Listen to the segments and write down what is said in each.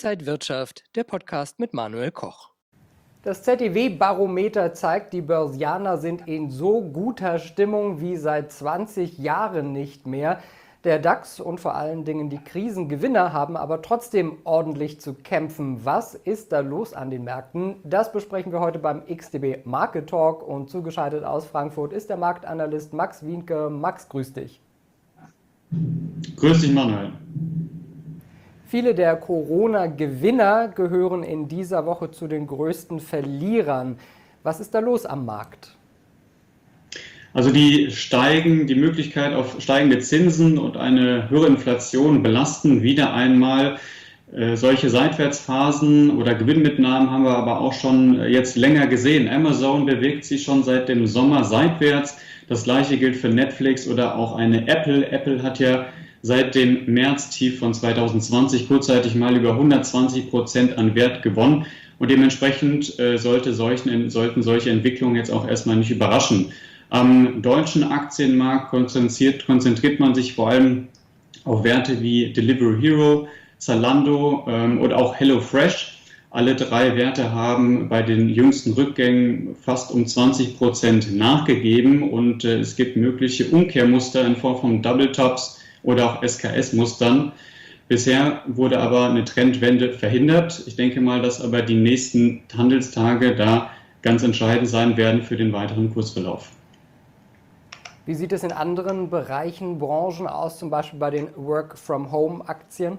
Inside Wirtschaft, der Podcast mit Manuel Koch. Das ZEW-Barometer zeigt, die Börsianer sind in so guter Stimmung wie seit 20 Jahren nicht mehr. Der DAX und vor allen Dingen die Krisengewinner haben aber trotzdem ordentlich zu kämpfen. Was ist da los an den Märkten? Das besprechen wir heute beim XTB Market Talk und zugeschaltet aus Frankfurt ist der Marktanalyst Max Wienke. Max, grüß dich. Grüß dich, Manuel. Viele der Corona-Gewinner gehören in dieser Woche zu den größten Verlierern. Was ist da los am Markt? Also die Möglichkeit auf steigende Zinsen und eine höhere Inflation belasten wieder einmal. Solche Seitwärtsphasen oder Gewinnmitnahmen haben wir aber auch schon jetzt länger gesehen. Amazon bewegt sich schon seit dem Sommer seitwärts. Das gleiche gilt für Netflix oder auch eine Apple. Apple hat ja seit dem März-Tief von 2020 kurzzeitig mal über 120% an Wert gewonnen. Und dementsprechend sollten solche Entwicklungen jetzt auch erstmal nicht überraschen. Am deutschen Aktienmarkt konzentriert man sich vor allem auf Werte wie Delivery Hero, Zalando oder auch HelloFresh. Alle drei Werte haben bei den jüngsten Rückgängen fast um 20% nachgegeben und es gibt mögliche Umkehrmuster in Form von Double Tops oder auch SKS-Mustern. Bisher wurde aber eine Trendwende verhindert. Ich denke mal, dass aber die nächsten Handelstage da ganz entscheidend sein werden für den weiteren Kursverlauf. Wie sieht es in anderen Bereichen, Branchen aus, zum Beispiel bei den Work-from-Home-Aktien?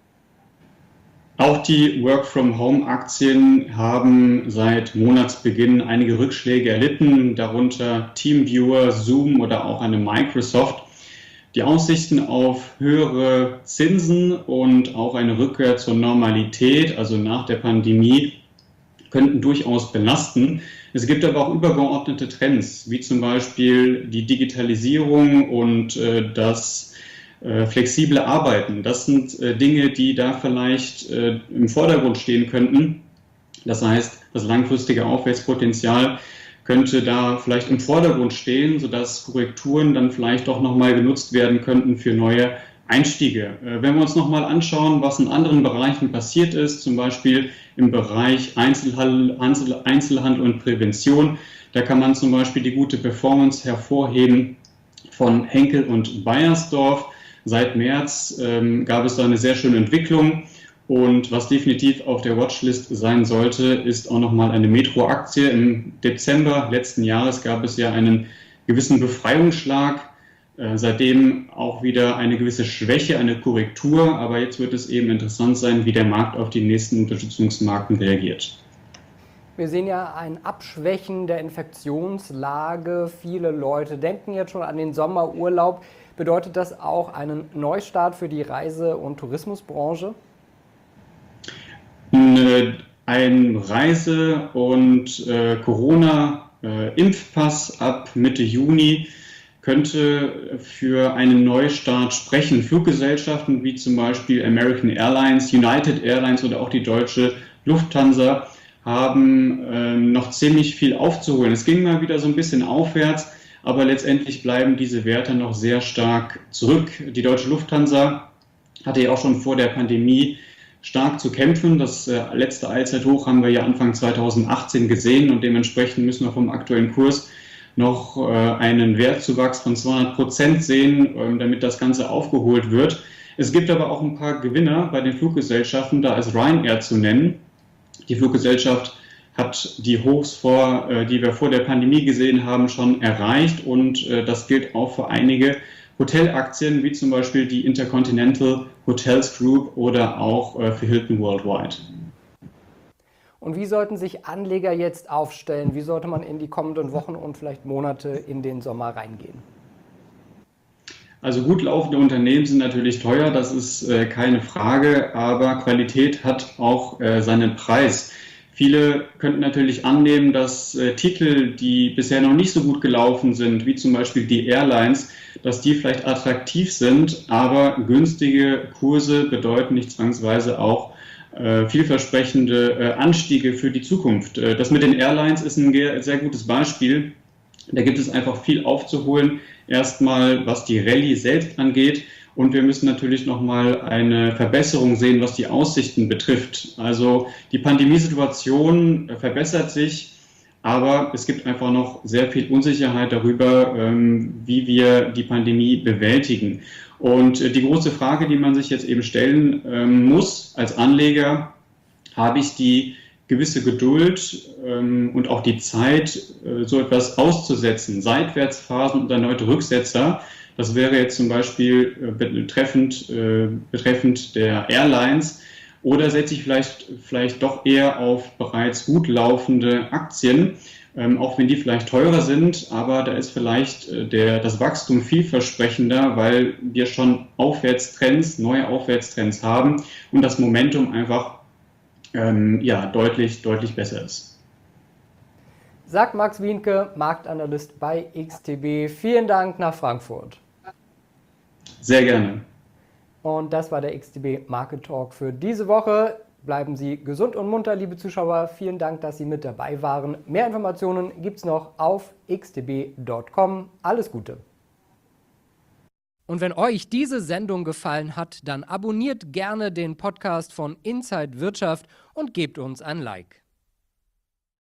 Auch die Work-from-Home-Aktien haben seit Monatsbeginn einige Rückschläge erlitten, darunter TeamViewer, Zoom oder auch eine Microsoft. Die Aussichten auf höhere Zinsen und auch eine Rückkehr zur Normalität, also nach der Pandemie, könnten durchaus belasten. Es gibt aber auch übergeordnete Trends, wie zum Beispiel die Digitalisierung und das flexible Arbeiten. Das sind Dinge, die da vielleicht im Vordergrund stehen könnten. Das heißt, das langfristige Aufwärtspotenzial könnte da vielleicht im Vordergrund stehen, sodass Korrekturen dann vielleicht doch nochmal genutzt werden könnten für neue Einstiege. Wenn wir uns nochmal anschauen, was in anderen Bereichen passiert ist, zum Beispiel im Bereich Einzelhandel und Prävention, da kann man zum Beispiel die gute Performance hervorheben von Henkel und Beiersdorf. Seit März gab es da eine sehr schöne Entwicklung und was definitiv auf der Watchlist sein sollte, ist auch nochmal eine Metro-Aktie. Im Dezember letzten Jahres gab es ja einen gewissen Befreiungsschlag. Seitdem auch wieder eine gewisse Schwäche, eine Korrektur, aber jetzt wird es eben interessant sein, wie der Markt auf die nächsten Unterstützungsmarken reagiert. Wir sehen ja ein Abschwächen der Infektionslage. Viele Leute denken jetzt schon an den Sommerurlaub. Bedeutet das auch einen Neustart für die Reise- und Tourismusbranche? Ein Reise- und Corona-Impfpass ab Mitte Juni könnte für einen Neustart sprechen. Fluggesellschaften wie zum Beispiel American Airlines, United Airlines oder auch die deutsche Lufthansa haben noch ziemlich viel aufzuholen. Es ging mal wieder so ein bisschen aufwärts, aber letztendlich bleiben diese Werte noch sehr stark zurück. Die deutsche Lufthansa hatte ja auch schon vor der Pandemie stark zu kämpfen. Das letzte Allzeithoch haben wir ja Anfang 2018 gesehen und dementsprechend müssen wir vom aktuellen Kurs noch einen Wertzuwachs von 200% sehen, damit das Ganze aufgeholt wird. Es gibt aber auch ein paar Gewinner bei den Fluggesellschaften, da ist Ryanair zu nennen. Die Fluggesellschaft hat die Hochs, die wir vor der Pandemie gesehen haben, schon erreicht und das gilt auch für einige Hotelaktien, wie zum Beispiel die Intercontinental Hotels Group oder auch für Hilton Worldwide. Und wie sollten sich Anleger jetzt aufstellen? Wie sollte man in die kommenden Wochen und vielleicht Monate in den Sommer reingehen? Also gut laufende Unternehmen sind natürlich teuer, das ist keine Frage, aber Qualität hat auch seinen Preis. Viele könnten natürlich annehmen, dass Titel, die bisher noch nicht so gut gelaufen sind, wie zum Beispiel die Airlines, dass die vielleicht attraktiv sind, aber günstige Kurse bedeuten nicht zwangsweise auch vielversprechende Anstiege für die Zukunft. Das mit den Airlines ist ein sehr gutes Beispiel. Da gibt es einfach viel aufzuholen. Erstmal, was die Rallye selbst angeht Und wir müssen natürlich nochmal eine Verbesserung sehen, was die Aussichten betrifft. Also die Pandemiesituation verbessert sich, aber es gibt einfach noch sehr viel Unsicherheit darüber, wie wir die Pandemie bewältigen. Und die große Frage, die man sich jetzt eben stellen muss als Anleger, habe ich die gewisse Geduld und auch die Zeit, so etwas auszusetzen, Seitwärtsphasen und erneute Rücksetzer. Das wäre jetzt zum Beispiel betreffend der Airlines. Oder setze ich vielleicht doch eher auf bereits gut laufende Aktien, auch wenn die vielleicht teurer sind, aber da ist vielleicht das Wachstum vielversprechender, weil wir schon neue Aufwärtstrends haben und das Momentum einfach deutlich besser ist. Sagt Max Wienke, Marktanalyst bei XTB. Vielen Dank nach Frankfurt. Sehr gerne. Und das war der XTB Market Talk für diese Woche. Bleiben Sie gesund und munter, liebe Zuschauer. Vielen Dank, dass Sie mit dabei waren. Mehr Informationen gibt es noch auf xtb.com. Alles Gute. Und wenn euch diese Sendung gefallen hat, dann abonniert gerne den Podcast von Inside Wirtschaft und gebt uns ein Like.